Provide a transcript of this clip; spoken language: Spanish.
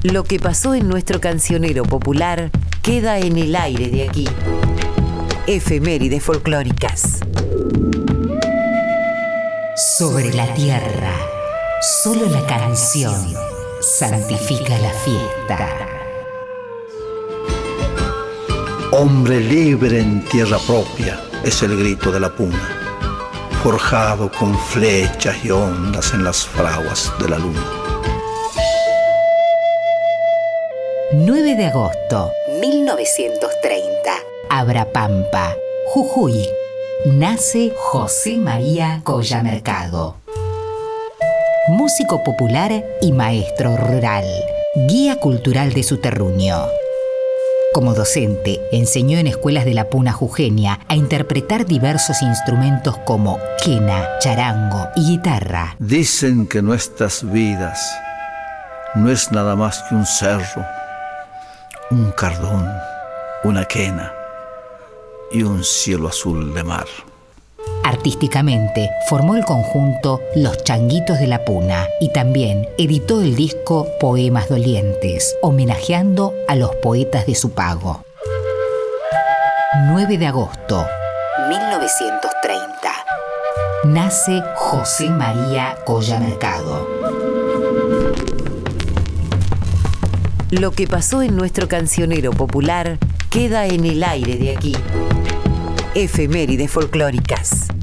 Lo que pasó en nuestro cancionero popular queda en el aire de aquí. Efemérides folclóricas. Sobre la tierra, solo la canción santifica la fiesta. Hombre libre en tierra propia es el grito de la puna, forjado con flechas y ondas en las fraguas de la luna. 9 de agosto, 1930. Abrapampa, Jujuy. Nace José María Colla Mercado. Músico popular y maestro rural. Guía cultural de su terruño. Como docente, enseñó en escuelas de la Puna jujeña a interpretar diversos instrumentos como quena, charango y guitarra. Dicen que nuestras vidas no es nada más que un cerro, un cardón, una quena y un cielo azul de mar. Artísticamente, formó el conjunto Los Changuitos de la Puna y también editó el disco Poemas Dolientes, homenajeando a los poetas de su pago. 9 de agosto, 1930. Nace José María Colla Mercado. Lo que pasó en nuestro cancionero popular queda en el aire de aquí. Efemérides folclóricas.